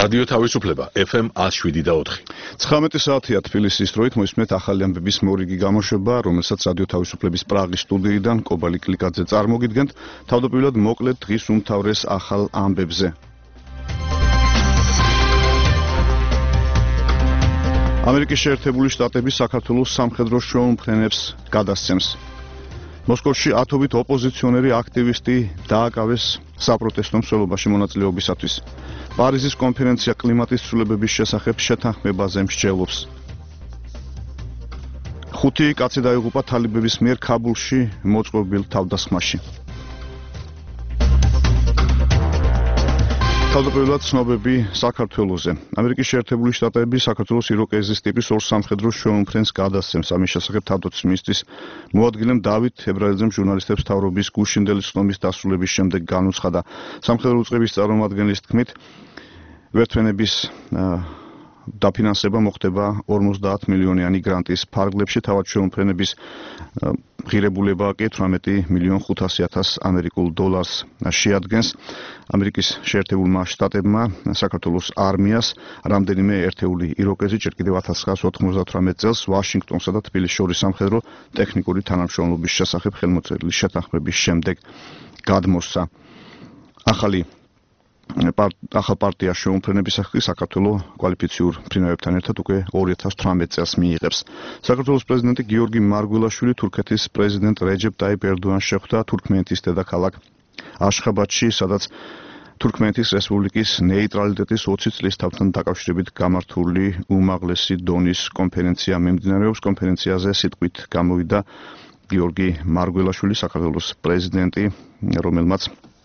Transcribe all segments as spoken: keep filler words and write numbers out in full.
რადიო თავისუფლება ეფ ემ one oh seven და four. ცხრამეტი საათია თბილისის დროით მოისმენთ ახალი ამბების მორიგი გამოშვება, რომელსაც რადიო თავისუფლების პრაღის სტუდიიდან კობალი კლიკაძე წარმოგიდგენთ. თავდაპირველად მოკლედ დღის უმთავრეს ახალ ამბებზე. ამერიკის შეერთებული შტატები საქართველოს სამხედრო შუამფრენებს გადასცემს. მოსკოვში ათობით ოპოზიციონერი აქტივისტი დააკავეს საპროტესტო მსვლელობაში მონაწილეობისათვის. პარიზის კონფერენცია კლიმატის ცვლილებების შესახებ შეთანხმებაზე მსჯელობს. ხუთი კაცი დაიღუპა თალიბების მიერ ქაბულში მოწყობილ თავდასხმაში. თავდაპირველად ცნობები საქართველოზე. ამერიკის შეერთებული შტატები საქართველოს იროკეზის ტიპის ორ სამხედრო შუამფრენს გადასცემს. ამის შესახებ თავდაცვის მინისტრის მოადგილემ დავით ებრალიძემ ჟურნალისტებს მთავრობის გუშინდელი ცნობის დასრულების შემდეგ განუცხადა. სამხედრო უწყების წარმომადგენლის თქმით, ვერთვენების დაფინანსება მოხდება ორმოცდაათ მილიონიანი გრანტის ფარგლებში, თავად შუამფრენების ღირებულება კი თვრამეტი მილიონ ხუთასი ათას ამერიკულ დოლარს შეადგენს. ამერიკის შეერთებულმა შტატებმა საქართველოს არმიას რამდენიმე ერთეული იროკეზი ჯერ კიდევ ათას ცხრაასი ოთხმოცდათვრამეტ წელს ვაშინგტონსა და თბილისის შორის სამხედრო ტექნიკური თანამშრომლობის შესახებ ხელმოწერილი შეთანხმების შემდეგ გადმოსცა. ახალი ახალ პარტია შუამფრენების სახლის საქართველოს კვალიფიციურ ფრინველებთან ერთად უკვე ორი ათას თვრამეტ წელს მიიღებს. საქართველოს პრეზიდენტი გიორგი მარგველაშვილი თურქეთის პრეზიდენტ რეჯეპ ტაიპ ერდოანს შეხვდა თურქმენეთის დედაქალაქ აშხაბადში, სადაც თურქმენეთის რესპუბლიკის ნეიტრალიტეტის ოცი წლის თავთან დაკავშირებით გამართული უმაღლესი დონის კონფერენცია მიმდინარეობს. კონფერენციაზე სიტყვით გამოვიდა გიორგი მარგველაშვილი, საქართველოს პრეზიდენტი, რომელმაც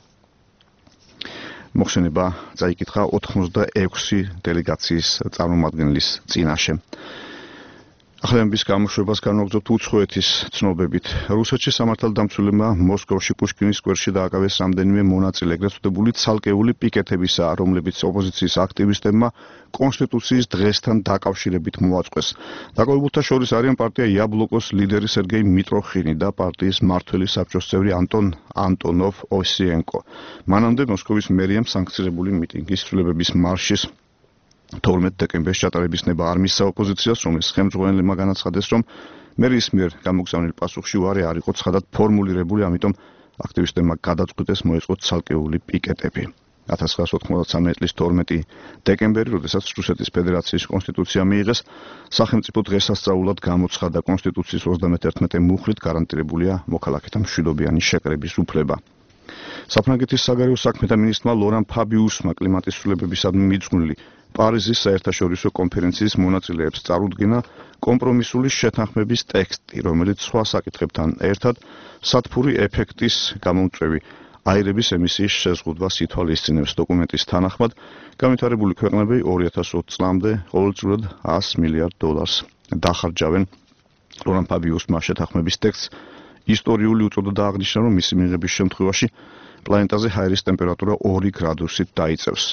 მოხსენება წაიკითხა ოთხმოცდაექვსი დელეგაციის წარმომადგენლის წინაშე. ახალი ამბების გამოშვებას განვაგრძობთ უცხოეთის ცნობებით. რუსეთში სამართალდამცველებმა მოსკოვში პუშკინის სკვერში დააკავეს რამდენიმე მონაწილე, ეგრეთ წოდებული ცალკეული პიკეტებისა, რომლებიც ოპოზიციის აქტივისტებმა კონსტიტუციის დღესთან დაკავშირებით მოაწყვეს. დაკავებულთა შორის არიან პარტია იაბლოკოს ლიდერი სერგეი მიტროხინი და პარტიის მმართველი საბჭოს წევრი ანტონ ანტონოვ ოსიენკო. მანამდე მოსკოვის მერიამ სანქცირებული მიტინგის ცვლილებების მარშის თორმეტ დეკემბერს ჩატარების ნება არ მისცა ოპოზიციას, რომლის ხელმძღვანელებმა განაცხადეს, რომ მერის მიერ გამოგზავნილ პასუხში უარი არ იყო ცხადად ფორმულირებული, ამიტომ აქტივისტებმა გადაწყვიტეს მოეწყოთ ცალკეული პიკეტები. ათას ცხრაასი ოთხმოცდათვრამეტი წლის თორმეტი დეკემბერი, როდესაც რუსეთის ფედერაციის კონსტიტუცია მიიღეს, სახელმწიფო დღესასწაულად გამოცხადა. კონსტიტუციის ოცდამეთერთმეტე მუხლით გარანტირებულია მოქალაქეთა მშვიდობიანი შეკრების უფლება. საფრანგეთის საგარეო საქმეთა მინისტრმა ლორან ფაბიუსმა კლიმატის ცვლილებებისადმი მიძღვნილი პარიზის საერთაშორისო კონფერენციის მონაწილეებს წარუდგინა კომპრომისული შეთანხმების ტექსტი, რომელიც სხვა საკითხებთან ერთად სათბური ეფექტის გამომწვევი აირების ემისიის შეზღუდვას ითვალისწინებს. დოკუმენტის თანახმად განვითარებული ქვეყნები ორი ათას ოცი წლამდე ყოველწლიურად ას მილიარდ დოლარს დახარჯავენ. ლორან ფაბიუსმა შეთანხმების ტექსტს ისტორიული უწოდა აღნიშნა, რომ მისი მიღების შემთხვევაში პლანეტაზე ჰაერის ტემპერატურა ორი გრადუსით დაიწევს.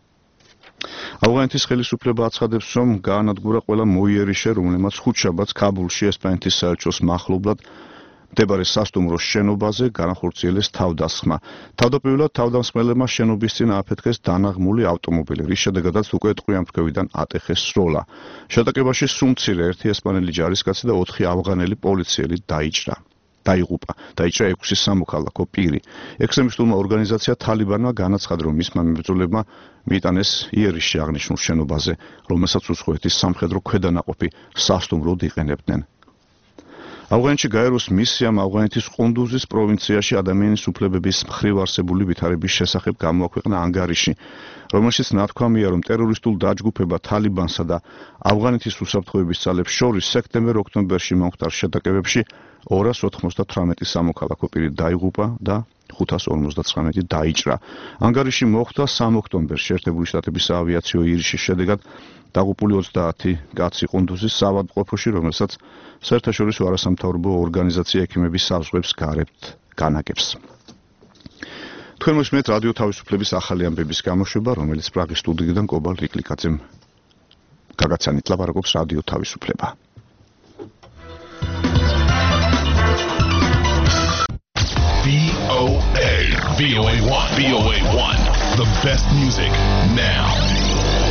ავღანეთის ხელისუფლება აცხადებს, რომ გაანადგურა ყველა მოიერიშე, რომელმაც ხუთშაბათს ქაბულში ესპანეთის საელჩოს მახლობლად მდებარე სასტუმროს შენობაზე განახორციელეს თავდასხმა. თავდაპირველად თავდამსხმელებმა შენობის წინ ააფეთქეს დანაღმული ავტომობილი, რის შედეგადაც უკვე ტყვიამფრქვევიდან ატეხეს სროლა. შეტაკებაში სუმცირე ერთი ესპანელი ჯარისკაცი და ოთხი ავღანელი პოლიციელი დაიჭრა. დაიღუპა. დაიჭრა ექვსი სამოქალაქო პირი. ექსტრემისტულმა ორგანიზაცია თალიბანმა განაცხადა, რომ მისმა მებრძოლებმა მიიტანეს იერიშში აღნიშნულ შენობაზე, რომელსაც უცხოეთის სამხედრო ქვედანაყოფი სასტუმროდ იყენებდნენ. ავღანეთში გაეროს მისიამ ავღანეთის ყუნდუზის პროვინციაში ადამიანის უფლებების მხრივ არსებული ვითარების შესახებ გამოაქვეყნა ანგარიში, რომელშიც ნათქვამია, რომ ტერორისტულ დაჯგუფება თალიბანსა და ავღანეთის უსაფრთხოების ძალებს შორის სექტემბერ-ოქტომბერში მომხდარ შეტაკებებში ორას ოთხმოცდათვრამეტი სამოქალაქო პირი დაიღუპა და ხუთას ორმოცდაცხრამეტი დაიჭრა. ანგარიში მოხდა სამ ოქტომბერს შეერთებული შტატების საავიაციო ირიშის შედეგად დაღუპული ოცდაათი კაცი ყუნდუზის საავადმყოფოში, რომელსაც საერთაშორისო არასამთავრობო ორგანიზაცია ექიმების საზღვრებს გარეთ განაგებს. თქვენ მოსმენთ რადიო თავისუფლების ახალი ამბების გამოშვება, რომელიც პრაღის სტუდიიდან კობალ რიკლიკაძემ გაგაცანით ლაპარაკობს რადიო თავისუფლება. V O A V O A one V O A one The best music now.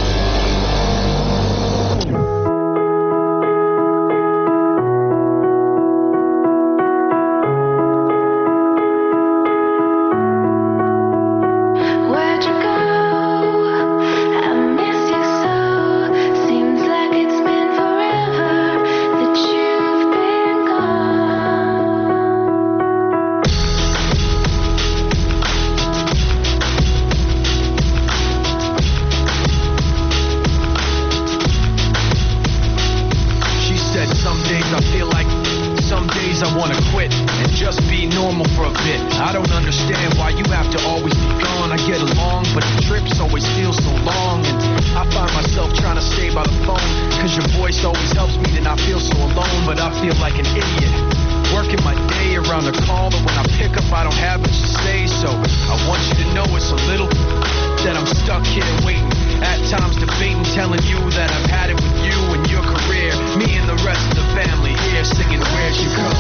normal for a bit. I don't understand why you have to always be gone. I get along, but the trips always feel so long. And I find myself trying to stay by the phone, cause your voice always helps me to not feel so alone. But I feel like an idiot, working my day around the call, but when I pick up I don't have much to say. So I want you to know it's a little that I'm stuck here waiting, at times debating, telling you that I've had it with you and your career, me and the rest of the family here singing Where'd You Go?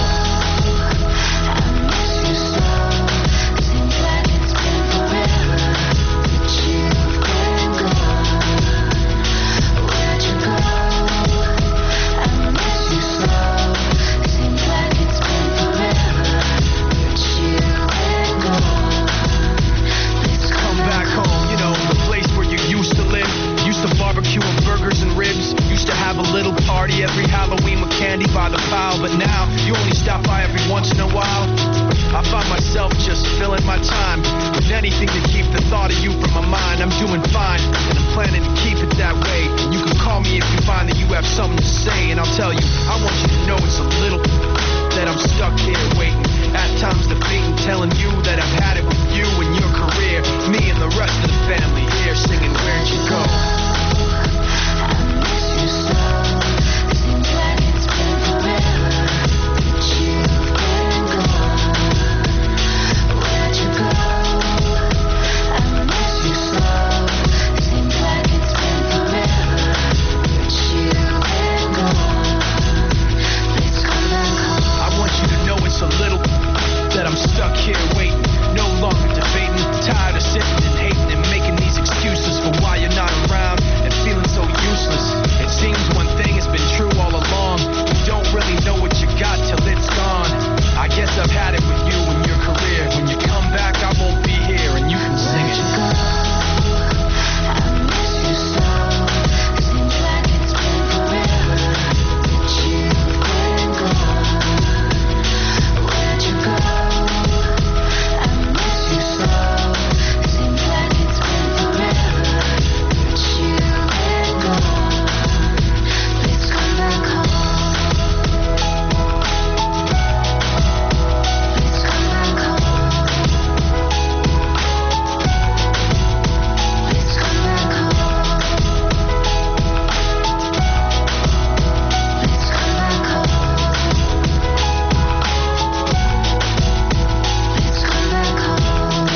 I miss you so. Seems like it's been forever that you've been gone. Where'd you go? I miss you so. Seems like it's been forever that you've been gone. Please come Back home, you know, the place where you used to live. Used to barbecue and burgers and ribs. Used to have a little party every Halloween with candy by the pile. But now, you only stop by every once in a while. I find myself just filling my time with anything to keep the thought of you from my mind. I'm doing fine, and I'm planning to keep it that way. You can call me if you find that you have something to say, and I'll tell you, I want you to know it's a little that I'm stuck here waiting, at times debating, telling you that I've had it with you and your career, me and the rest of the family here singing Where'd You Go? I miss you so. Seems like it's been forever that you've been gone. Where'd you go? I miss you so. Seems like it's been forever that you've been gone. Please come back home. I want you to know it's a little that I'm stuck here waiting, no longer debating, tired of sitting and hating and making these excuses for why you're not around and feeling so useless. It seems one thing has been true all along, you don't really know what you got till it's gone. I guess I've had it with you and your career. When you come back I won't be here and you can sing it. I miss you so. Seems like it's been forever that you've been gone. Where'd you go? I miss you so. Seems like it's been forever that you've been gone. Please come back home. Please come back home. Please come back home. Please come back home. Please come back home.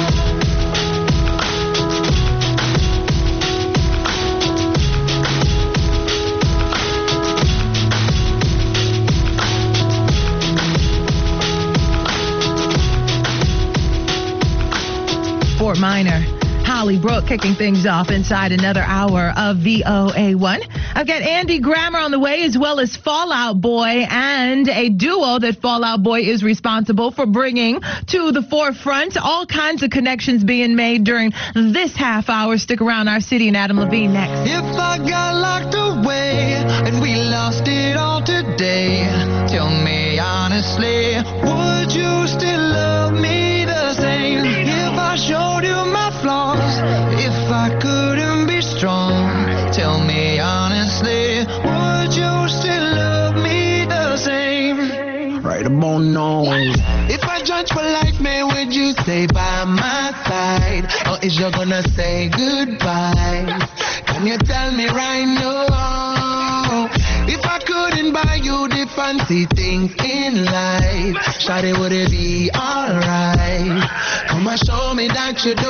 Fort Minor, Holly Brook kicking things off inside another hour of V O A one. I've got Andy Grammer on the way, as well as Fallout Boy, and a duo that Fallout Boy is responsible for bringing to the forefront. All kinds of connections being made during this half hour. Stick around. Our City and Adam Levine next. If I got locked away and we lost it all today, tell me honestly, would you still love me the same? If I showed you my flaws, if I couldn't be strong, tell me honestly, would you still love me the same? Right about now. If I judge for life, man, would you stay by my side? Or is you gonna say goodbye? Can you tell me right now? If I couldn't buy you the fancy things in life, shawty, would it be alright? Come and show me that you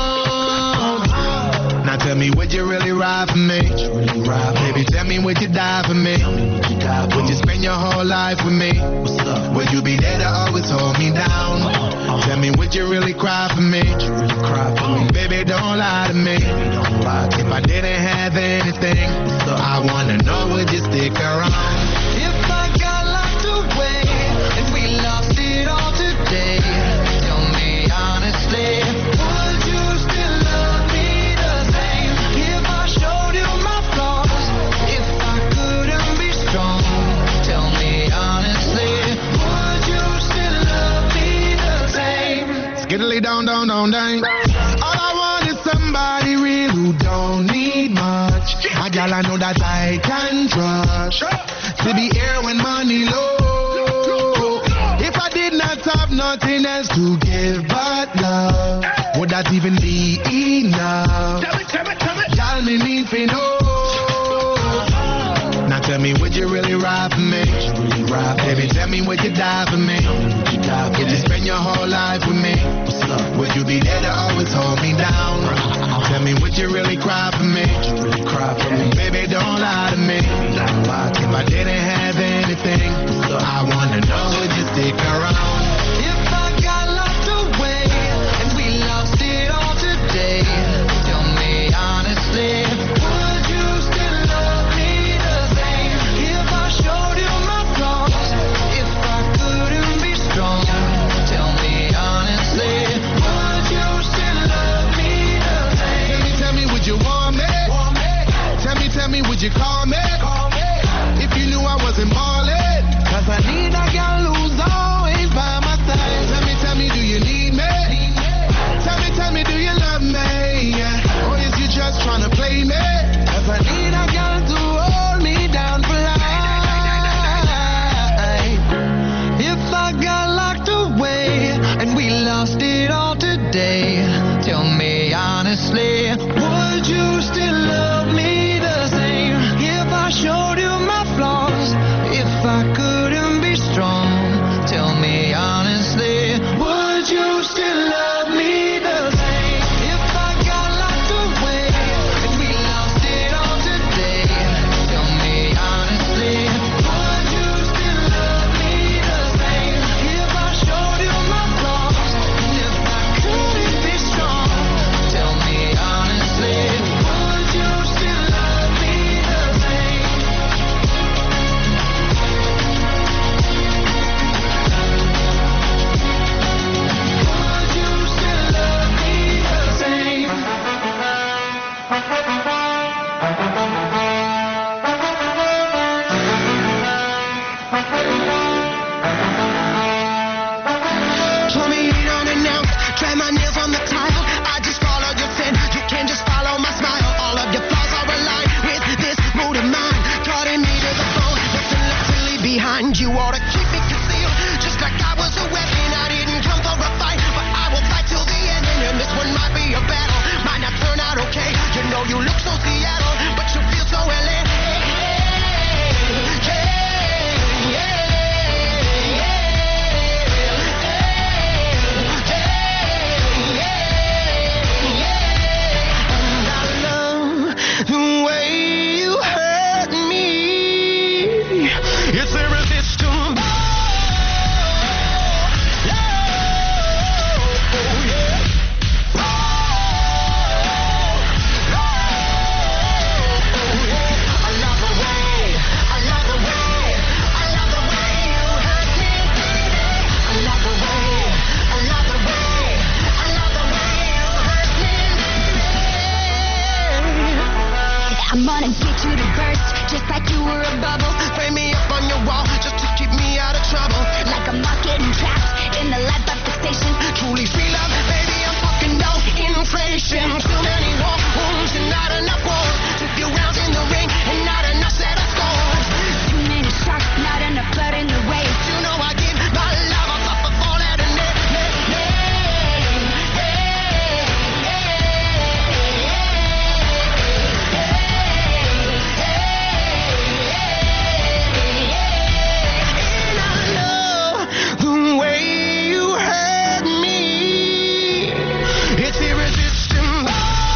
don't. Now tell me, would you really ride for me? Really ride, baby, tell me, would you die for me? Would you, die for would you spend your whole life with me? Would you be there to always hold me down? Uh-huh. Tell me, would you really cry for me? Would you really cry for me? Baby, don't lie to me. Baby, don't lie to if me. I didn't have anything, I wanna know, would you stick around? If I got locked away and we lost it all today, tell me honestly, would you still love me the same? If I showed you my flaws, if I couldn't be strong, tell me honestly, would you still love me the same? Skiddly down, down, down, down. All I want is somebody real who don't need much. A gal I know that I can trust, to be here when money low. If I did not not have nothing else to give but love, would that even be enough? Tell me, tell me, tell me. Y'all me need to know. Now tell me, would you really ride for me? Really ride, baby, tell me, would you die for me? Would you, die for would you spend your whole life with me? Would you be there to always hold me down? Tell me, would you really cry for me? Would you really cry for me? Baby, don't lie to me. If I didn't have anything, I wanna know, would you stick around? If I got locked away and we lost it all today, tell me honestly, would you still love me the same? If I showed you my flaws, if I couldn't be strong, tell me honestly, would you still love me the same? Tell me, tell me, would you want me? Tell me, tell me, would you call me? If you knew I wasn't ballin', cause I need a girl who's always by my side. Tell me, tell me, do you need me? Tell me, tell me, do you love me? Yeah. Or is you just tryna play me? Cause I need a girl to hold me down for life. If I got locked away and we lost it all today, tell me honestly, would you still love me the same? If I showed you my flaws, if I couldn't be strong, tell me honestly, would you still love me the same? If I got locked away and we lost it all today, tell me honestly, would you still love me the same? If I showed you my flaws, and if I couldn't be strong, tell me honestly, would you still love me the same? Would you still love me the same? Told me eat unannounced, try my nails on the tile. I just follow your sin, you can just follow my smile. All of your flaws are aligned with this mood of mine. Cutting me to the bone, nothing left to leave behind. You ought to keep me concealed, just like I was a weapon. I didn't come for a fight, but I will fight till the end. And this one might be a battle, might not turn out okay. You know you look so Seattle, but you feel so L A. The way you hurt me, it's irresistible. I love the way, I love the way, I love the way you hurt me, baby. I love the way, I love the way, I love the way you hurt me, baby. I'm gonna get you to burst, just like you were a bubble. Frame me up on your wall, just to keep me out of trouble. Like a moth getting trapped in the light of fixation. Truly free love, baby, I'm fucking no inflation. Too many war wounds and not enough wars. Took few rounds in the ring and not enough set of scores. Too many sharks, not enough blood in the waves. You know I give my love, I suffer for that and that, that, and I know the way you hurt me, it's irresistible.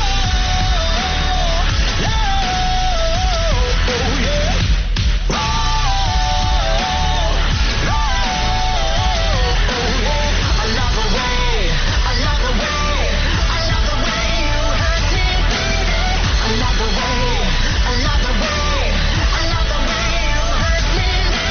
I love the way, I love the way, I love the way you hurt me, baby. I love the way, I love the way, I love the way you hurt me,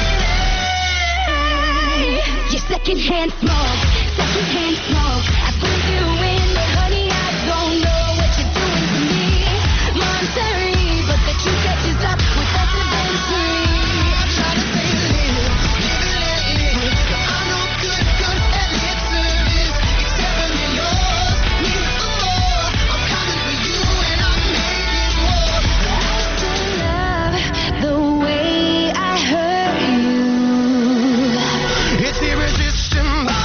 baby. Your secondhand smoke, secondhand smoke. I put you in, but honey, I don't know what you're doing to me. Monterey, but the truth catches up with us eventually. Try to say live, live and let live. I'm no good, good at lip service, except when you're yours. Need some more. I'm coming for you and I'm making more. To love the way I hurt you. It's irresistible.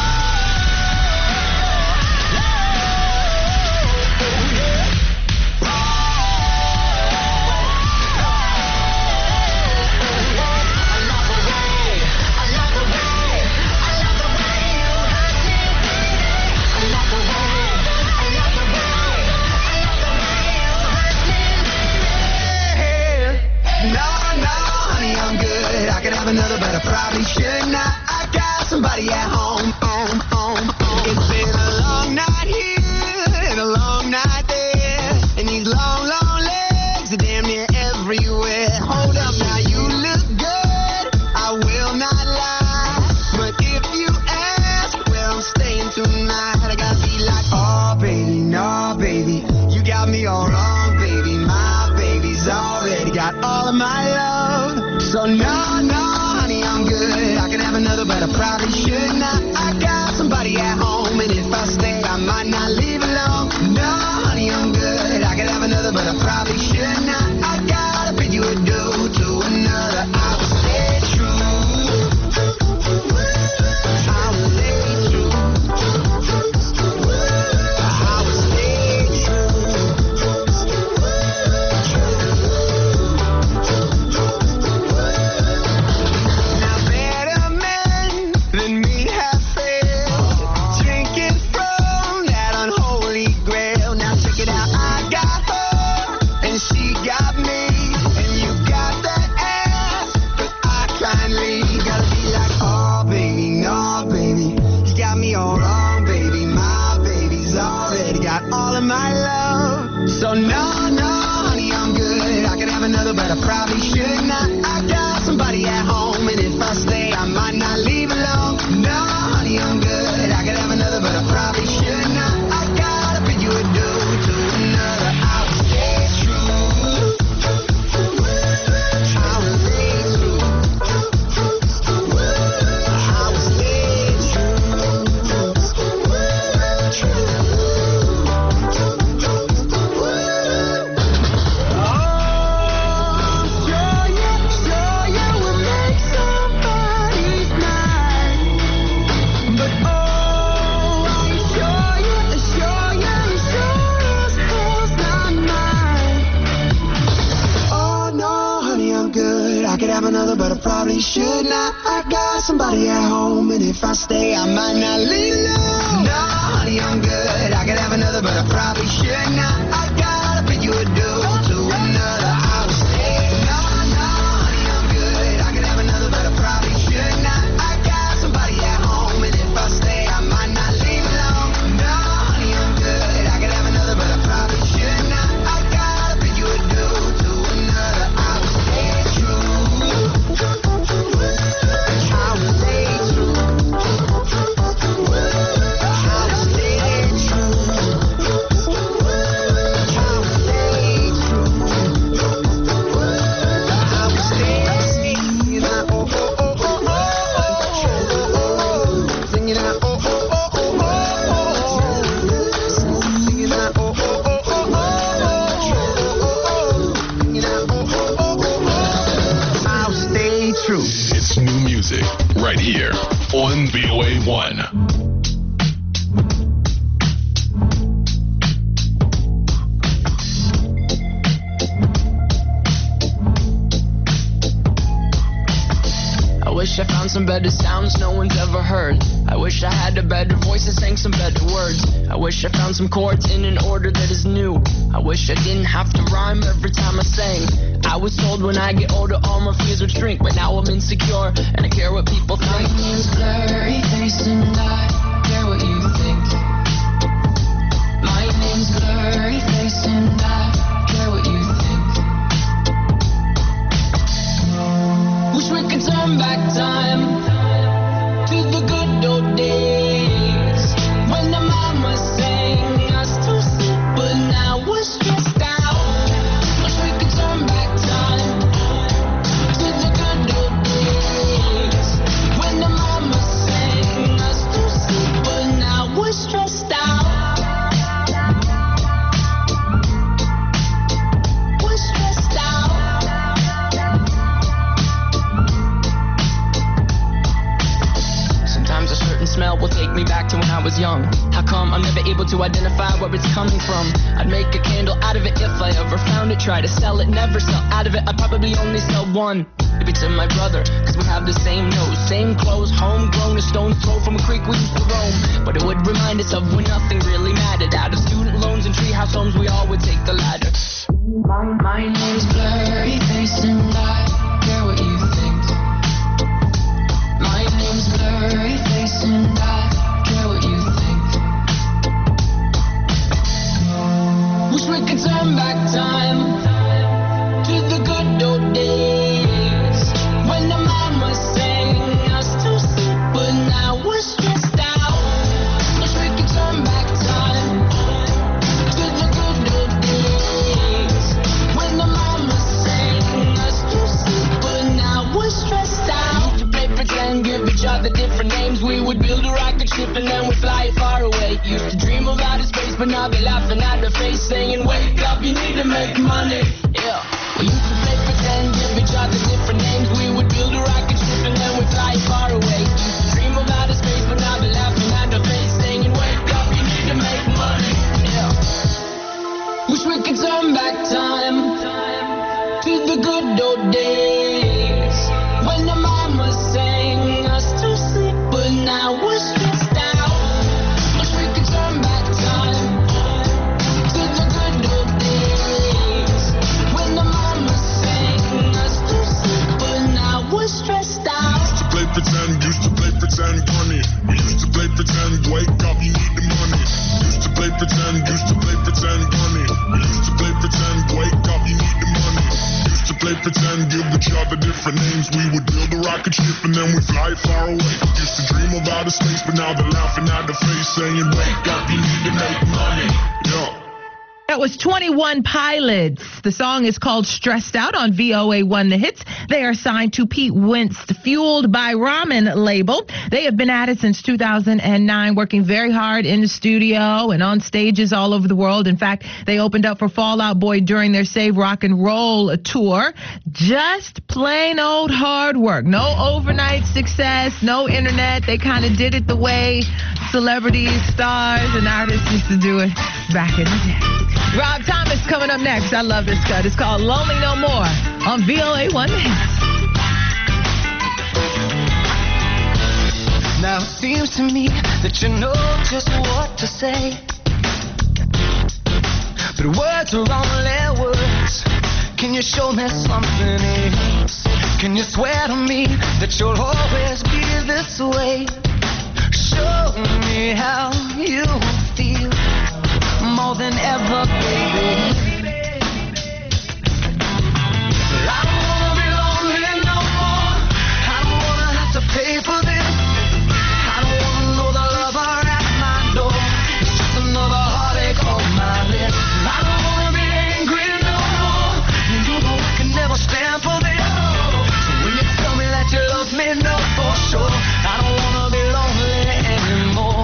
So no, no, honey, I'm good. I could have another, but I probably should not. I got somebody at home, and if I stay, I might not leave alone. No, honey, I'm good. I could have another, but I probably should not. I gotta bid you adieu to another. I will stay true. I will stay true. I will stay true. Now better men than me have failed, drinking from that unholy grail. Now check it out, I got her and she got me, and you got that ass, but I can't leave. Gotta be like, oh baby, no baby, you got me all wrong, baby. My baby's already got all of my love. So no, no, honey, I'm good. I could have another, but I probably should not. I got somebody at home, and if I stay, I might not leave alone. No, honey, I'm good. I could have another, but I probably should not. I gotta bid you adieu to another. I will stay true. I will stay true. I will stay Oh, sure you, sure you will make somebody's night. But oh, I assure you, assure you, sure as hell's not mine. Oh no, honey, I'm good. I could have another, but I probably should not. I got somebody at home, and if I stay, I might not leave alone. No, honey, I'm good. I could have another, but I probably should not. I gotta bid you adieu to another. I will stay. No, no, honey, I'm good. I could have another, but I probably should not. I got somebody at home, and if I stay, I might not leave alone. No, honey, I'm good. I could have another, but I probably should not. I gotta bid you adieu to another. I will stay true. I will stay true. I will stay true. I will stay true. I will stay singing out, oh, oh, oh, oh, oh, oh, singing out, oh, oh, oh, oh, oh, singing out, oh, oh, oh, oh, oh, singing out, oh, oh, oh, oh, I'll stay true. It's new music right here on V O A one. I wish I found some better sounds no one's ever heard. I wish I had a better voice and sang some better words. I wish I found some chords in an order that is new. I wish I didn't have to rhyme every time I sang. I was told when I get older all my fears would shrink, but now I'm insecure and I care what people think. My name's blurry face and I care what you think. My name's blurry face and I care what you think. Wish we could turn back time to the good old days when the mama sang us to sleep, but now we're stressed out. Wish we could turn back time to the good old days when the mama sang us to sleep, but now we're stressed out. We're stressed out. Sometimes a certain smell will take me back to when I was young. How come I'm never able to identify where it's coming from? I'd make a candle out of it if I ever found it. Try to sell it, never sell out of it. I'd probably only sell one. Maybe to my brother, cause we have the same nose, same clothes, homegrown, a stone's throw from a creek we used to roam. But it would remind us of when nothing really mattered. Out of student loans and treehouse homes, we all would take the ladder. My, my name's blurry face and I care what you think. My name's blurry face and I care what you think. Wish we could turn back time to the good old days when the mama sang us to sleep, but now we're stressed out. Wish we could turn back time to the good old days when the mama sang us to sleep, but now we're now they're laughing at the face, saying, wake up, you need to make money. Yeah. We used to play pretend, give each other different names. We would build a rocket ship and then we'd fly far away. Used to dream of outer space, but now they're laughing at the face, saying, wake up, you need to make money. Yeah. Wish we could turn back time to the good old days when the mama sang us to sleep, but now we're stressed out. Wish we could turn back time to the good old days when the mama sang us to sleep, but now we're stressed out. Used to play pretend, used to play pretend, funny. We used to play pretend, wake up, you need the money. Used to play pretend, used to play pretend, funny. We used to play pretend, wake up, you need the money. Used to play pretend, give each other different names. We would build a rocket ship and then we'd fly far away. Used to dream of outer space, but now they're laughing at the face, saying, wake up, you need to make money. Yeah. That was twenty-one Pilots. The song is called Stressed Out on V O A one The Hits. They are signed to Pete Wentz, Fueled by Ramen label. They have been at it since two thousand nine, working very hard in the studio and on stages all over the world. In fact, they opened up for Fall Out Boy during their Save Rock and Roll tour. Just plain old hard work. No overnight success, no internet. They kind of did it the way celebrities, stars, and artists used to do it back in the day. Rob Thomas coming up next. I love this cut. It's called Lonely No More on V O A one The Hits. Now it seems to me that you know just what to say, but words are only words. Can you show me something else? Can you swear to me that you'll always be this way? Show me how you feel more than ever, baby. I don't wanna be lonely no more. I don't wanna have to pay for this. I don't wanna know the lover at my door. It's just another heartache on my list. I don't wanna be angry no more. You know I can never stand for this. So when you tell me that you love me, know for sure I don't wanna be lonely anymore.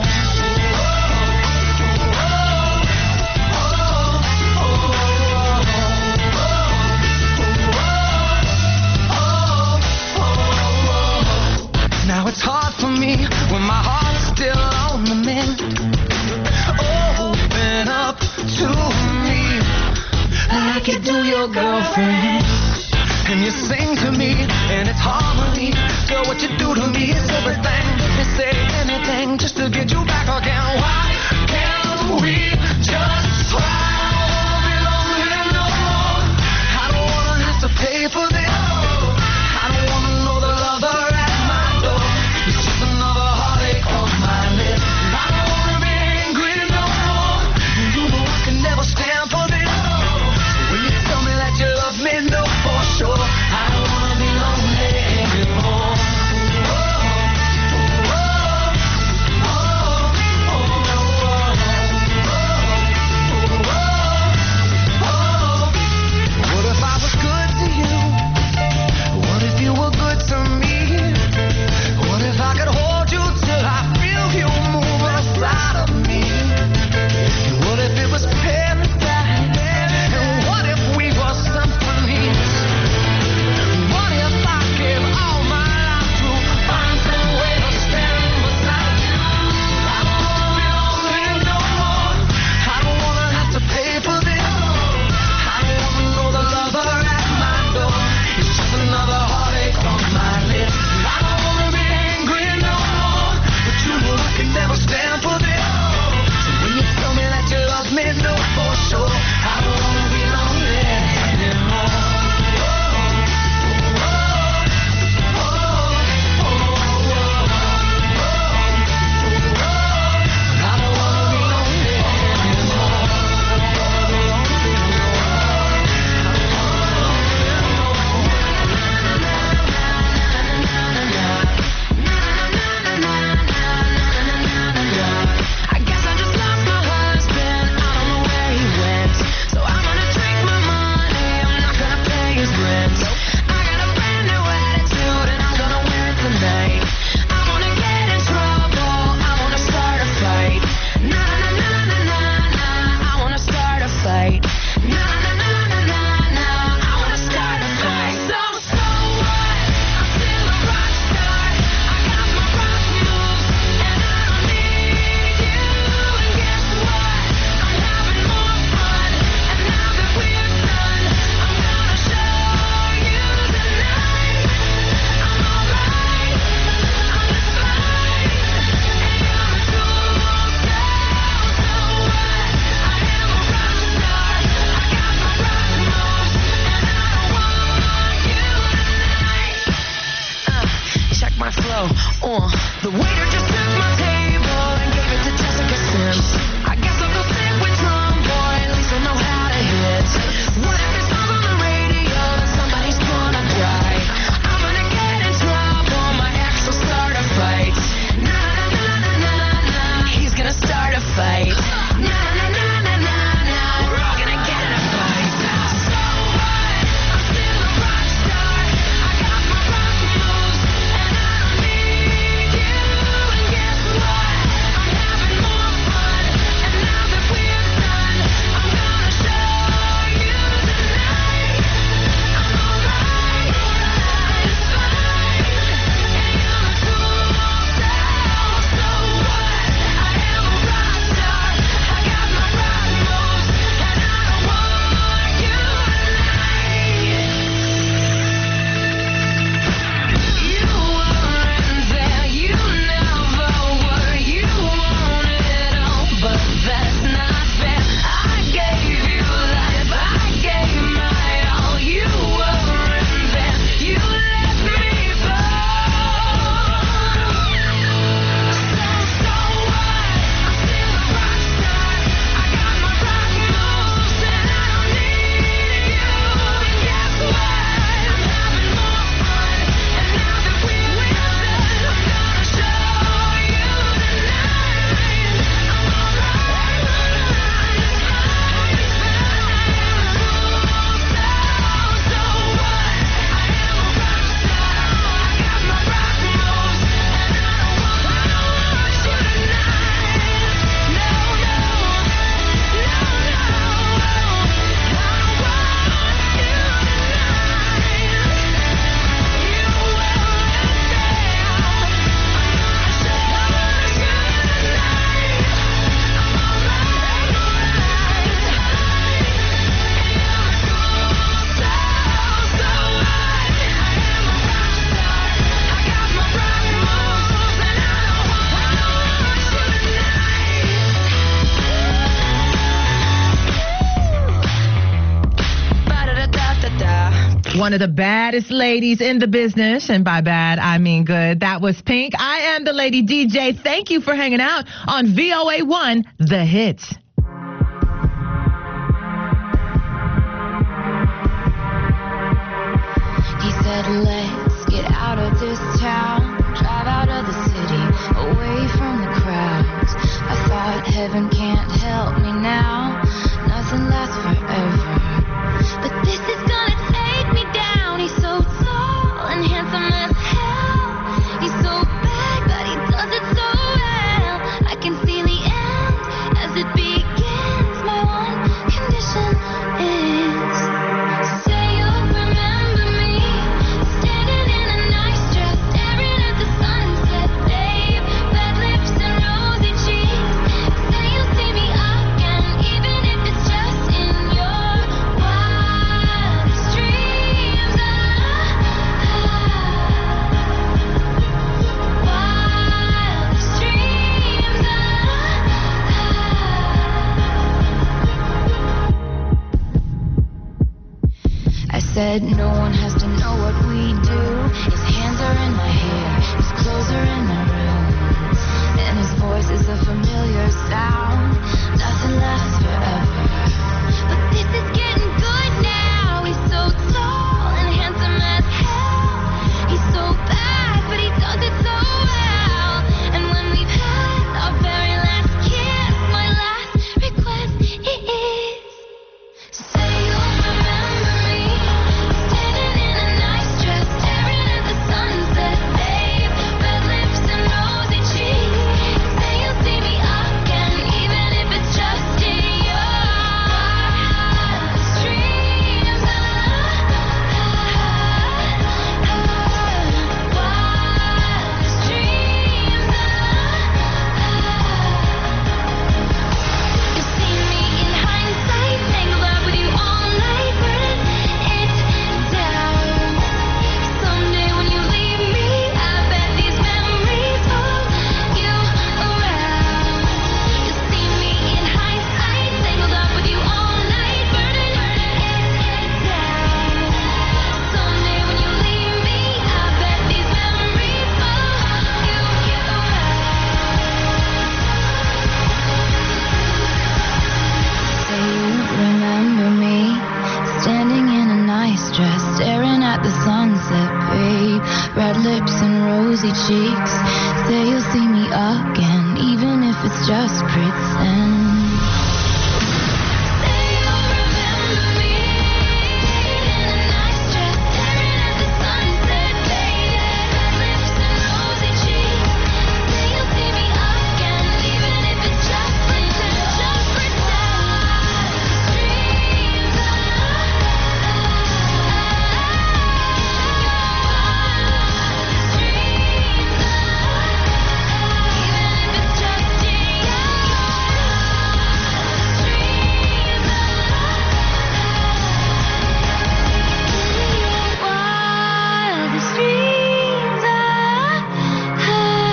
Now it's hard for me when my heart's still on the mend. Open up to me like you do your girlfriend. And you sing to me and it's harmony. Girl, what you do to me is everything. Let me say anything just to get you back again. Why can't we just try? I don't wanna be lonely no more. I don't wanna have to pay for this. I don't wanna know the lover at my door. It's just another heartache on my list. I don't wanna be angry no more. You know I can never stand for this. When you tell me that you love me, know for sure I don't wanna be lonely anymore. Oh, oh, oh, oh, oh. One of the baddest ladies in the business, and by bad, I mean good. That was Pink. I am the Lady D J. Thank you for hanging out on V O A one, The Hits. He said, let's get out of this town, drive out of the city, away from the crowds. I thought heaven can't help me now, nothing lasts forever. But this is gonna take me down. He's so tall and handsome as hell. He's so bad, but he does it so well. I can see the end as it begins. My one condition is, say you'll remember me, standing in a nice dress, staring at the sunset, babe. Red lips and rosy cheeks. Say you'll see me again, even if it's just in your wildest dreams. Ah, ah, wildest dreams. Ah, ah. I said no one has to know what we do. His hands are in my hair, his clothes are in my room, and his voice is a familiar sound. Nothing lasts forever, but this is getting good now. He's so tall and handsome as hell. He's so bad, but he does it so well. And when we've had our very last kiss, my last request is, say you'll remember me, standing in a nice dress, staring at the sunset, babe. Red lips and rosy cheeks. Say you'll see me again, even if it's just in your wildest dreams. Ah, ah, wildest dreams. Ah, you've seen me in hindsight, tangled up with you all night, burning it down. Someday when you leave me, I bet these memories pull you around. You'll see me in hindsight, tangled up with you all night, burning it down. Someday when you leave me, I bet these memories pull you around. Say you remember me, standing in a nice dress, staring at the sunset, babe. Red lips and rosy cheeks. Say you'll see me again, even if it's just pretend. Say you'll remember me, in a nice dress, staring at the sunset, babe. Red lips and rosy cheeks. Say you'll see me again, even if it's just pretend, just pretend. Dreams. Ah, dreams. Even if it's just in your wildest dreams. Ah,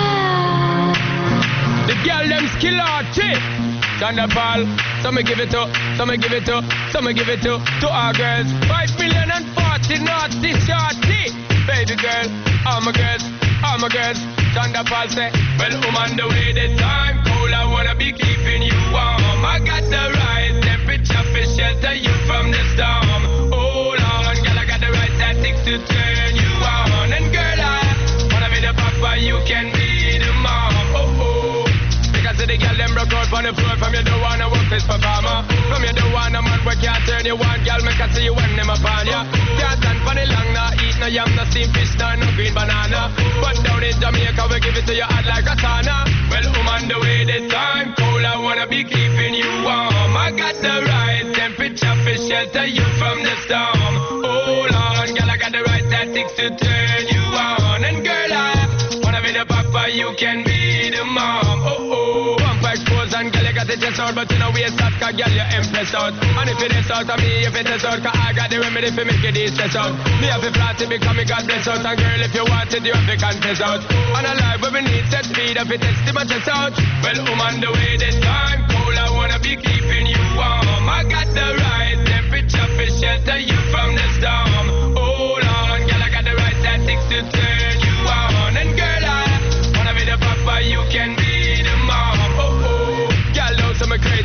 The girl them skill out chick. Thunderball, some me give it to, some me give it to, some me give it to, to our girls. Five million and forty naughty shorty. Baby girl, all my girls, all my girls. Thunderball say, well, I'm on the way, the time cold, I wanna be keeping you warm. I got the right temperature for shelter you from the storm. Hold on, girl, I got the right tactics to turn you on. And girl, I wanna be the papa, you can be the mom. Oh, oh. Because of the girl, them broke out on the floor. From you don't wanna work this performer. From you don't wanna man where can't turn you on. Girl, make I see you when them upon ya. Can't stand for the long, nah eat no yam, no steamed fish, nah no green banana. But down in Jamaica, we give it to you hot like a sauna. Well, I'm on the way, the time cold, I wanna be keeping you warm. I got the right temperature for shelter you from the storm. Hold on, girl, I got the right tactics to turn you on. And girl, I wanna be the papa, you can be the mom. Oh, oh. Pump expose and girl, you got the chest out, but you know we ain't stop, cause girl, you empress out. And if it is out of me, if it is out, cause I got the remedy for make it stress out. Me have a flat to become me God bless out. And girl, if you want it, you have to confess out. And a life where we need set speed, if it is to my chest out. Well, I'm on the way, this time cold, I wanna be keeping you warm. I got the right temperature for shelter you from the storm. Oh,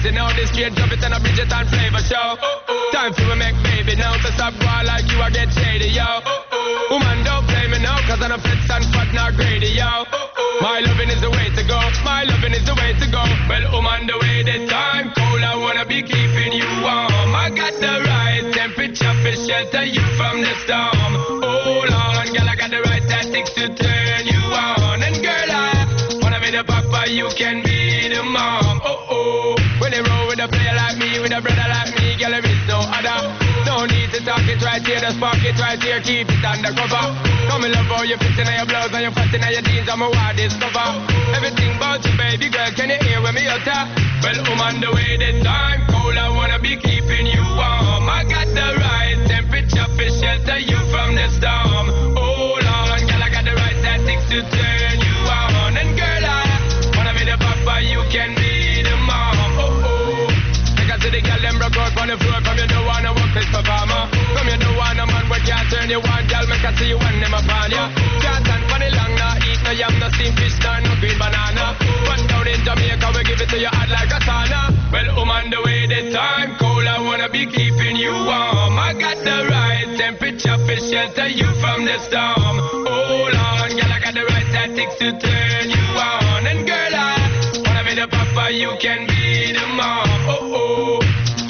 crazy now. This straight drop it and a Bridget and flavor show. Time for we make baby now. To stop war like you I get shady, yo. Woman, don't play me now, cause I'm a fits and fat, not greedy, yo. My loving is the way to go. My loving is the way to go. Well, woman, the way the time cold, I wanna be keeping you warm. I got the right temperature for shelter you from the storm. Hold on, girl, I got the right tactics to turn you on. And girl, I wanna be the papa, you can be the mom. Oh oh, when they roll with a player like me, with a brother like me, girl, there is no other. No need to talk it right here, just park it right here, keep it undercover. Come and love how you fit in your blouse and you fat in your jeans, I'm a wild discover. Everything about you, baby girl, can you hear when me utter? Well, I'm on the way, the time cold, I wanna be keeping you warm. I got the right temperature for shelter you from the storm. Hold on, girl, I got the right tactics to turn you on. And girl, I wanna be the papa, you can be the mom. Oh oh, take us to the girl, them broke out on the floor. From you don't wanna work this performer. From you don't wanna man, we can't turn you on, girl, make I see you when them upon ya. Can't stand for the long, nah, eat no yam, no steamed fish, nor no green banana. But down in Jamaica, we give it to you hot like a sauna. Well, I'm on the way, the time cold, I wanna be keeping you warm. I got the right temperature for shelter you from the storm. Hold on, girl, I got the right tactics to turn you on. And girl, I wanna be the papa, you can be the mom. Oh oh.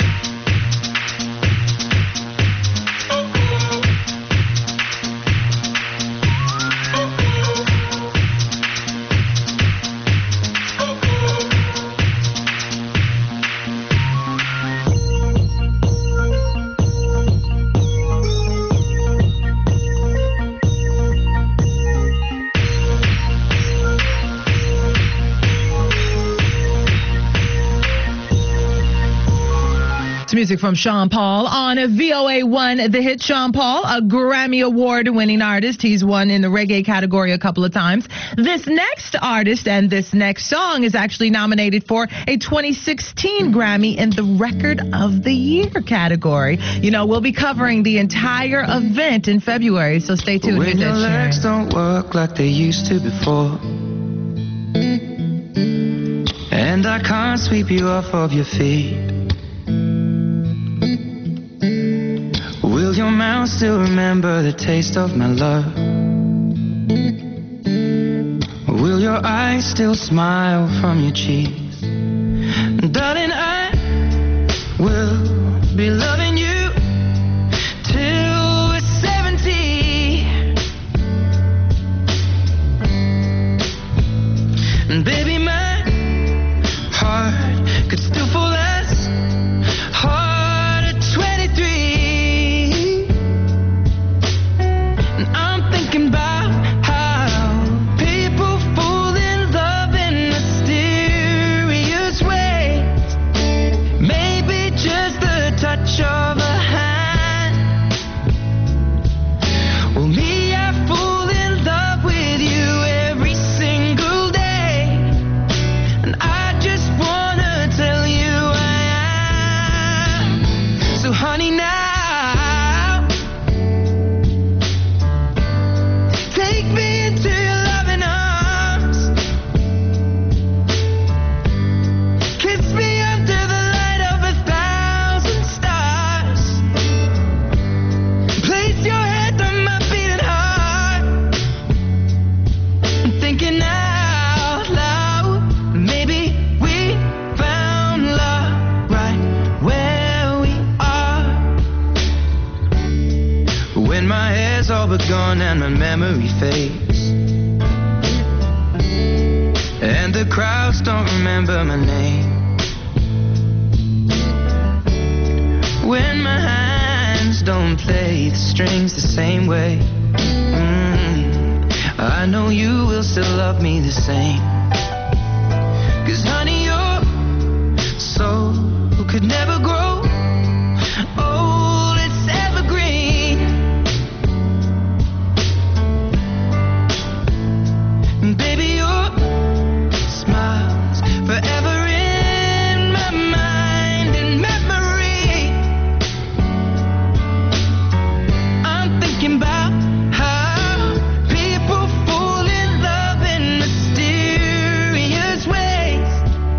Music from Sean Paul on V O A one. The hit Sean Paul, a Grammy Award winning artist. He's won in the reggae category a couple of times. This next artist and this next song is actually nominated for a twenty sixteen Grammy in the Record of the Year category. You know, we'll be covering the entire event in February, so stay tuned. When your legs don't work like they used to before, and I can't sweep you off of your feet, will your mouth still remember the taste of my love? Will your eyes still smile from your cheeks? Darling, I will be loving you till we're seventy. And baby, my heart could still fall as hard at twenty-three. Thinking about how people fall in love in mysterious ways. Maybe just the touch of a hand. Well, me, I fall in love with you every single day. And I just wanna tell you I am. So honey, now take me into your loving arms. Kiss me under the light of a thousand stars. Place your head on my beating heart. I'm thinking out loud. Maybe we found love right where we are. When my hair's all but gone and my memory fades, and the crowds don't remember my name, when my hands don't play the strings the same way, mm, I know you will still love me the same. 'Cause honey, your soul could never grow old, it's evergreen. Baby, your smile's forever in my mind and memory. I'm thinking about how people fall in love in mysterious ways.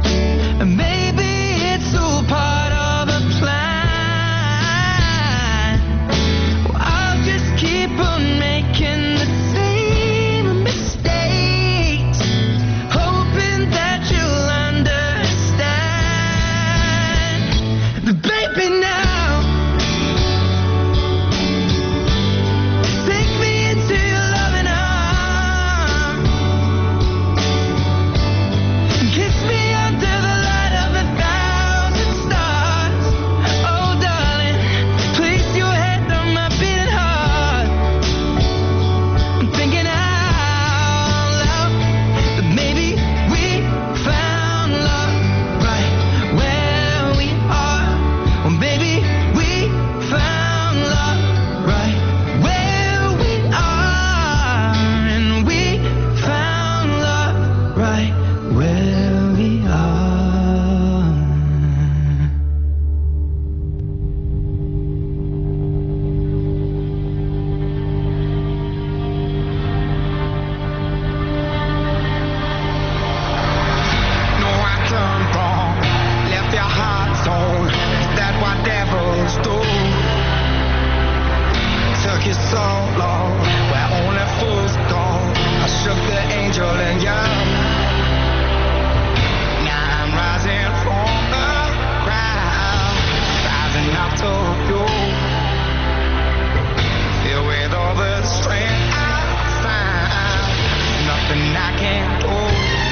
closed door. Took you so long, where only fools go. I shook the angel and young. Now I'm rising from the ground, rising up to you. Filled with all the strength I find, nothing I can't do.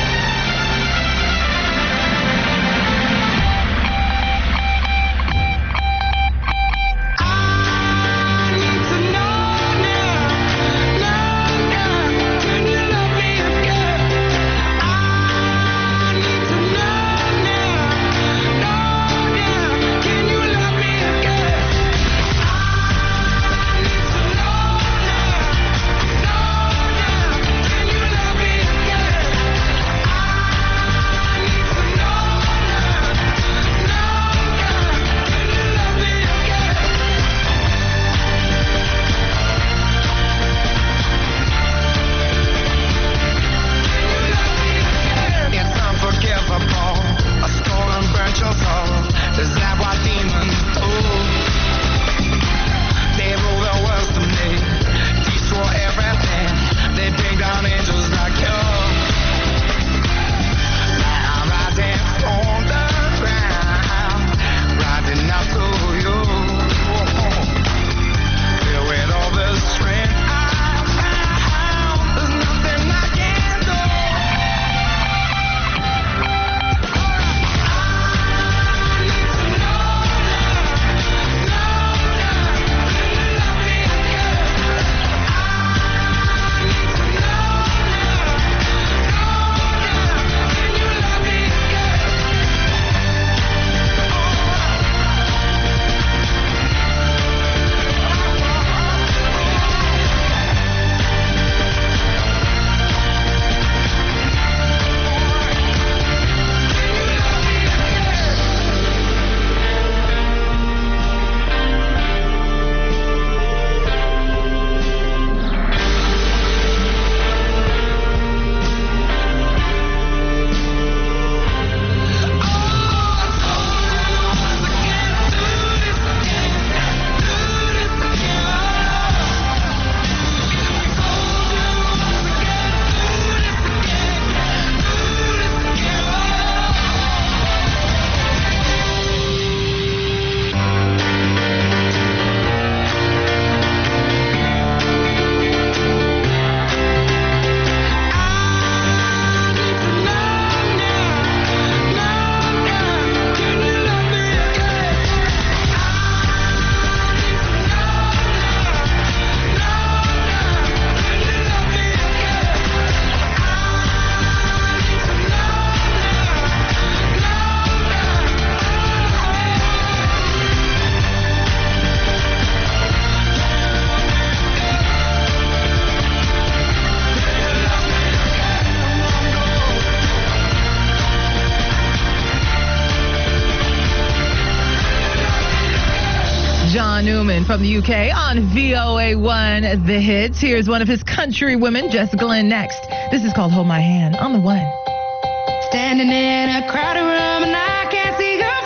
John Newman from the U K on V O A one The Hits. Here's one of his country women, Jessica Lynn, next. This is called Hold My Hand on the One. Standing in a crowded room and I can't see your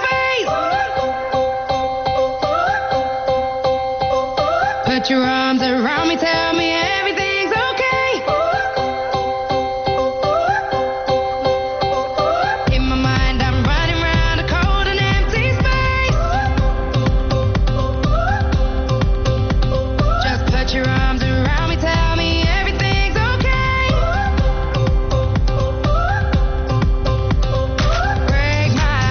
face. Put your arms around me, tell me everything's okay. In my mind I'm running around a cold and empty space. Just put your arms around me, tell me everything's okay. Break my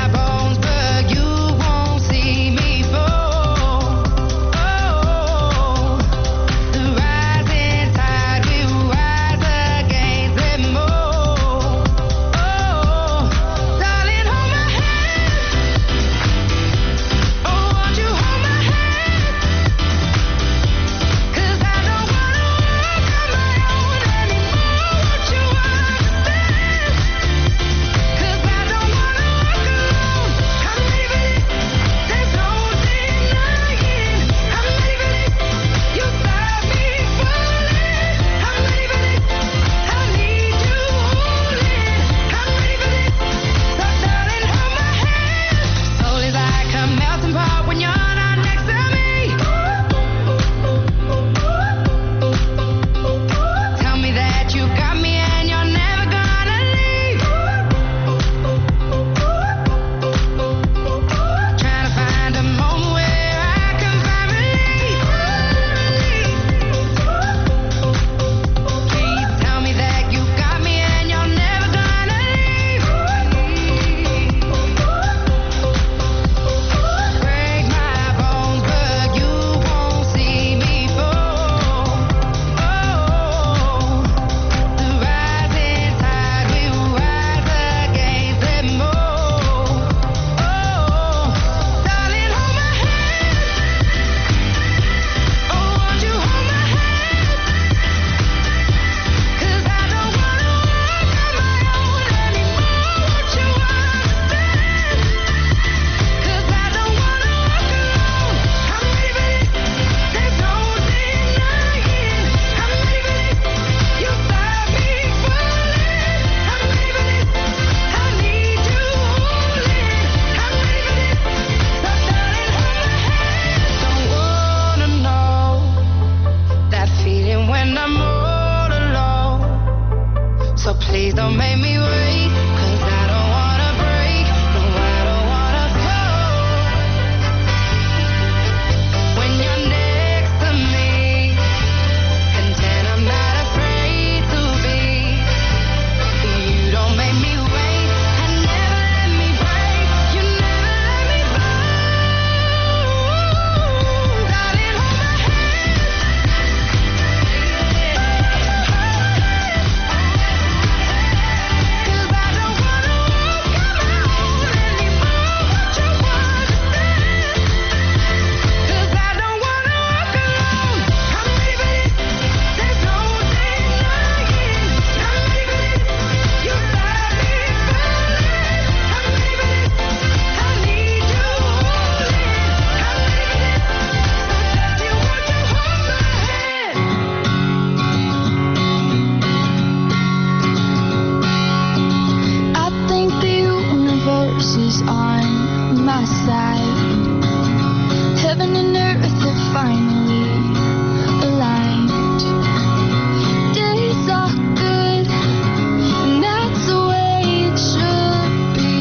my side. Heaven and earth have finally aligned. Days are good, and that's the way it should be.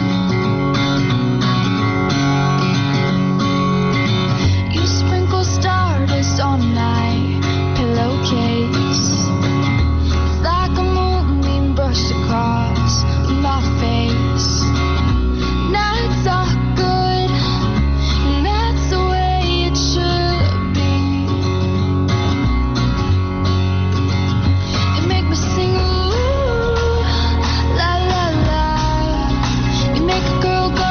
You sprinkle stardust on my pillowcase. It's like a moonbeam brushed across my face. Nights are good, and that's the way it should be. You make me sing ooh, la la la. You make a girl go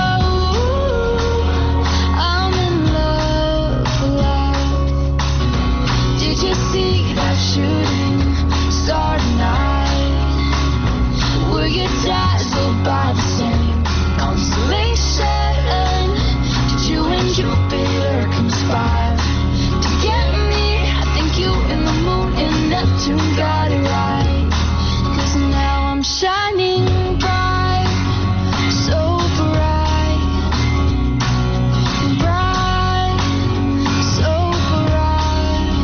ooh, I'm in love, love. Did you see that shooting star tonight? Were you dazzled by the same constellation? Did you and Jupiter conspire to get me? I think you and the moon and Neptune got it right. 'Cause now I'm shining bright, so bright, bright, so bright.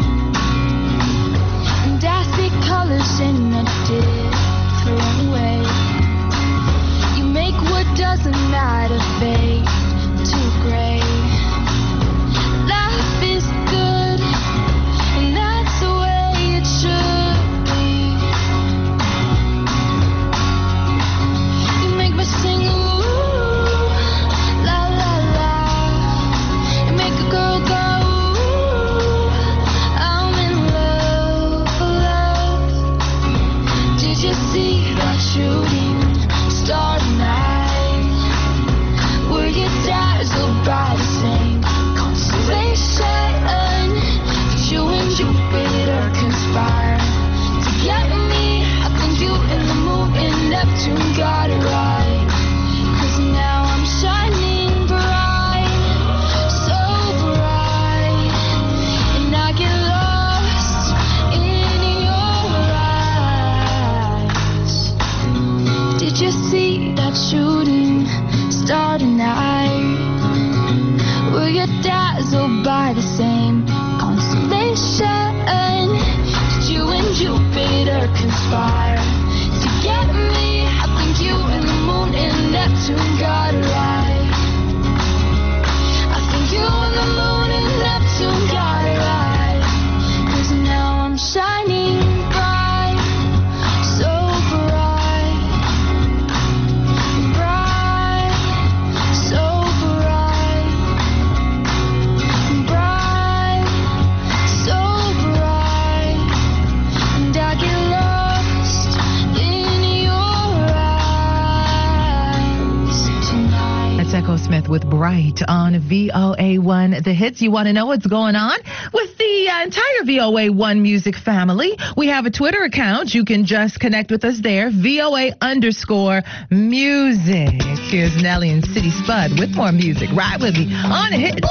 And I see colors in a different way. You make what doesn't matter fade to gray. Life is good, and that's the way it should be. You make me sing ooh, la la la. You make a girl go ooh, I'm in love, love. Did you see that shooting star tonight? Were you dazzled by the same constellation? Did you and Jupiter conspire to get me? I think you and the moon and Neptune got it right. 'Cause now I'm shining bright, so bright, and I get lost in your eyes. Did you see that shooting star tonight? Were you dazzled by the same constellation? Did you and Jupiter conspire to get me? I think you and the moon and Neptune got it right. I think you and the moon and Neptune got it right. 'Cause now I'm shining bright, so bright, bright, so bright, bright, so bright, and I get lost in your eyes tonight. That's Echo Smith with Bright on V O A one. The hits. You want to know what's going on with the uh, entire V O A one music family? We have a Twitter account. You can just connect with us there. V O A underscore music. Here's Nelly and City Spud with more music. Ride with me on the hits.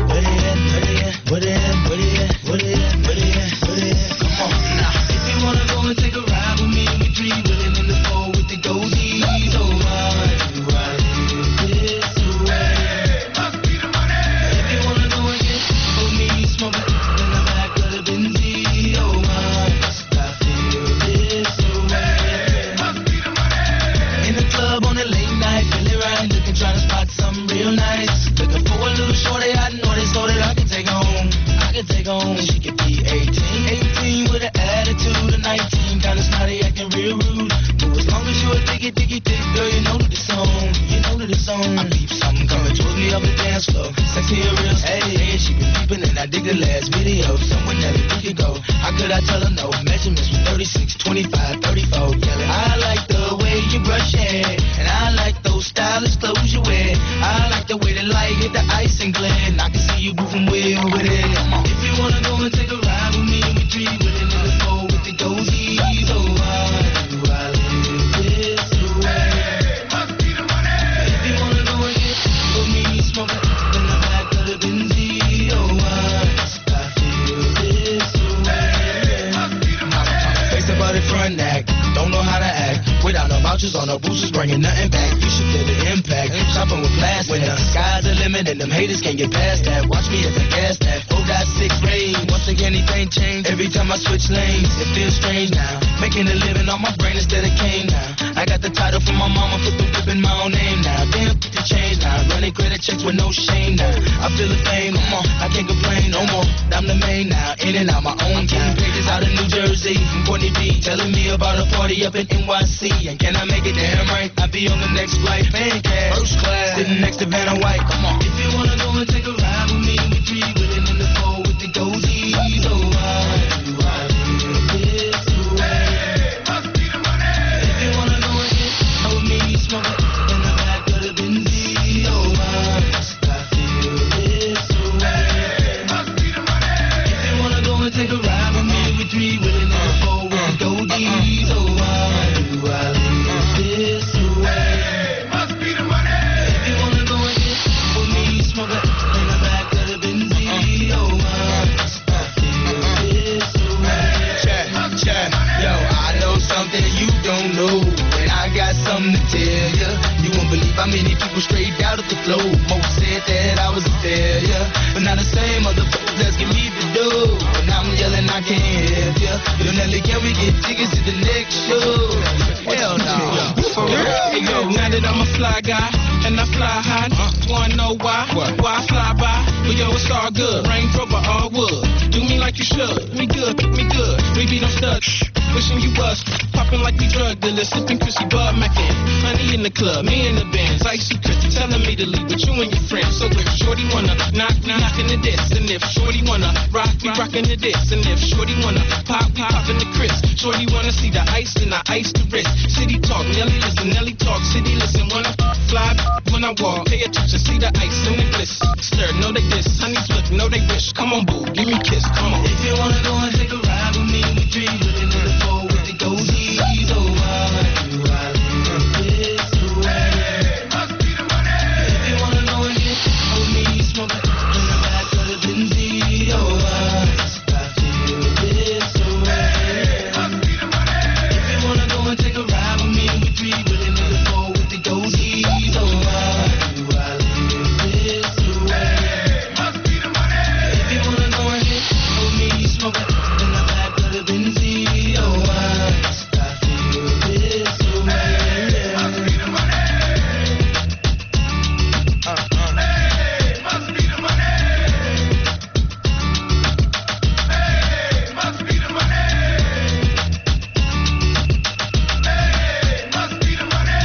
In the club on a late night, feeling right, looking, trying to spot something real nice. Looking for a little shorty, I know this so that I can take home. I can take home. She could be eighteen, eighteen with an attitude of nineteen, kinda snotty, acting real rude. But as long as you a diggy, diggy, dick, girl, you know that it's on. You know that it's on. I peep something coming towards me up the dance floor. Sexy and real, hey, hey, she been peeping and I dig the last video. Someone that we could go. How could I tell her no? Measurements from thirty-six, twenty-five, thirty-four. Yelling, I like the way you brush your hair, and I like those stylish clothes you wear. I like the way the light hit the ice and glare, and I can see you moving way over there. If you wanna go and take a ride with me, we three with it in the four with the goatees. Oh, why do I live this way? If you wanna go and get with me, smoking in the back of the Benzie. Oh, why must I feel this way? Face about it front act, don't know how to act. Without no vouchers on no boosters, bringing nothing back. You should feel the impact. Shopping with class, when And the sky's the limit, and them haters can't get past that. Watch me as I gas that. Oh, got six range. Once again, anything change. Every time I switch lanes, it feels strange now. Making a living on my brain instead of cane now. I got the title from my mama, put the whip in my own name now. Damn, the change now. Running credit checks with no shame now. I feel the fame, no more. I can't complain no more. I'm the main now, in and out my own town. Pages out of New Jersey from Courtney B, telling me about a party up in N Y C. And can I make it damn right? I'll be on the next flight, fan cash, first class, sitting next to Vanna White. Come on. If you wanna go and take a ride with me, we three willing in the four with the goatees. Oh, why do I feel this way? Must be the money. If you wanna go and get with me, smoke it in the back of the Benz. Oh, why must I feel this way? Must be the money. If you wanna go and take a ride with me, we three willing in the four with the goatees. Oh, why do I live this way? Must be the money. If you wanna go and get with me, smoke it in the back of the Benz. Oh, why must I feel this way? Check, check, yo, I know something you don't know, and I got something to tell ya. You won't believe how many people straight out of the flow. Most said that I was a failure, but now the same motherfuckers asking me to do. And I'm yelling I can't help ya. Yo, Nelly, can we get tickets to the next show? Hell no. For real? Hey yo, now that I'm a fly guy and I fly high, wanna know why? Why I fly by? But yo, it's all good. Range Rover, all wood. Do me like you should. Me good, me good. We be them studs. Wishing you was popping like we drug dealers, sipping Chrissy Bud Mackin. Honey in the club, me in the bands, icy Chrissy telling me to leave with you and your friends. So if Shorty wanna knock, knockin' the diss, and if Shorty wanna rock, we rockin' the diss, and if Shorty wanna pop, we poppin' the Chris. Shorty wanna see the ice, then I ice the wrist. City talk, Nelly listen, Nelly talk, city listen. Wanna fly when I walk, pay attention, see the ice and the bliss. Stir, know they diss, honey split, know they wish. Come on, boo, give me a kiss, come on. If you wanna go and take a ride with me, we three willing in the four with the goatees. Oh, why do I live this way? Must be the money. If you wanna go and get with me, smoke it in the back of the Benz. Oh, why must I feel this way? Must be the money. If you wanna go and take a ride with me, we three willing in the four with the goatees. Oh, why do I live this way? Must be the money. If you wanna go and get with me, smoke it in the back of the Benz. Oh, why must I feel this way? Must be the money. Uh, uh. Hey, must be the money. Hey, must be the money. Hey, must be the money.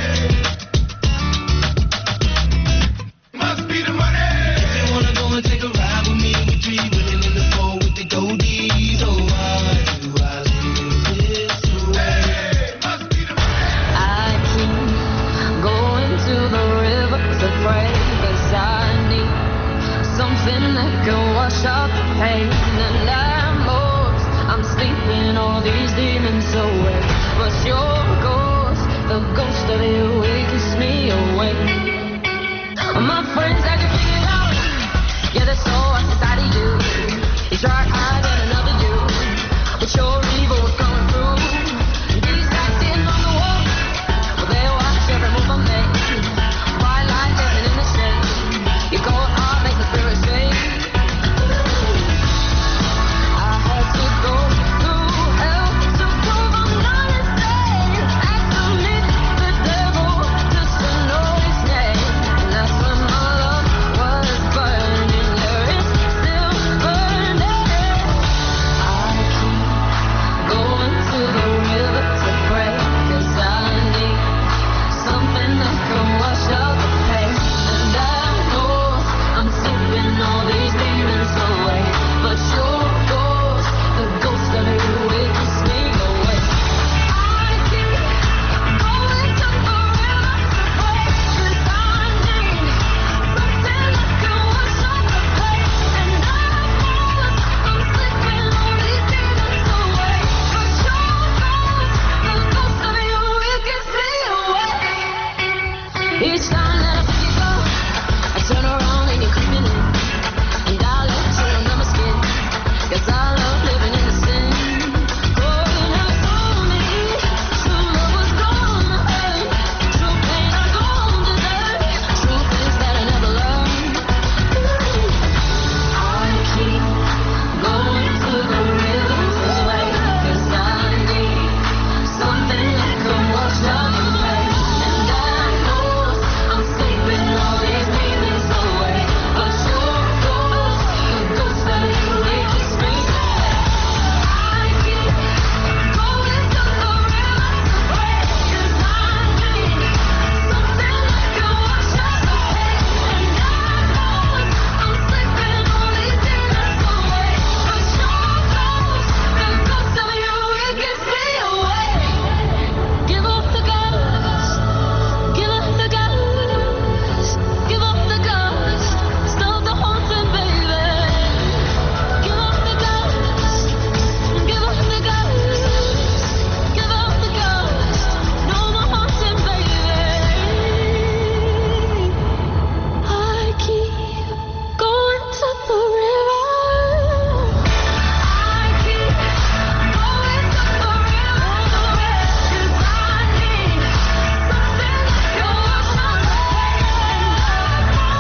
Must be the money. If you wanna go and take a ride with me, we three willing in the four with the goatees. Oh, why do I live this way? Must be the money. I keep going to the river to pray, 'cause I need something that can wash out the pain. And I'm lost, I'm sleeping all these demons away, but your ghost, the ghost of you, it keeps me awake.